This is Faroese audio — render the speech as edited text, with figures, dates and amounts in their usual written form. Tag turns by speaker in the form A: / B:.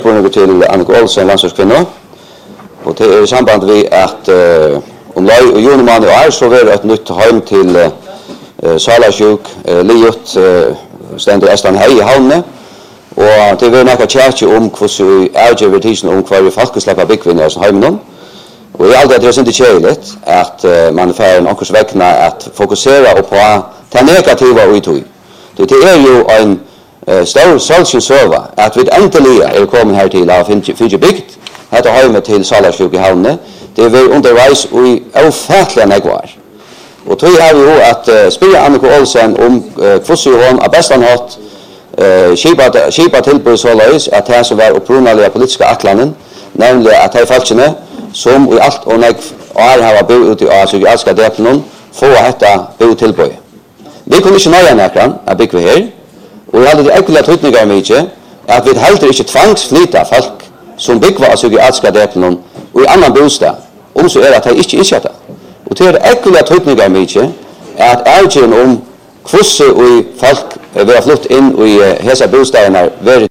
A: Spørsmål til Annika Olsen, landslagskvinne. Og det i samband med at om løy og juni måned år så vil et nytt heim til Salasjuk, Liut, stendur Estland hei i havne. Og det vil nekka tjekje om hvordan vi avgjør tisen om hva vi folk slipper byggvinner som heimen. Og i alt det er ikke kjeiligt at man får en ankers vekkene at fokusera på det negativa og utøy. Det er jo en stor solskynsøva at vi endelig er kommet her til å finne bygd dette heimet til Salasjuk i havne. Det vil underveis i ufattelig negvar. Og tog er jo at spille Annika Olsen om hvordan hun av bestand hatt skipa tilbud så løys at det som var opprunalige politiske atlanen, nemlig at de folkene som i alt og nek år har bo ute i psykiatriske delen få dette bo tilbud. Vi kunne ikke nøye nekran at bygge vi her, og vi hadde det ekkelige tøytninger mye at vi heller ikke tvangsflyta folk som bygger av psykiatriske delen og i annan bostad, om så er at de ikke innskjøtter. Og det er ekkelige tøytninger mye at avgjøren om hvordan folk vil ha flytt inn i hese bostadene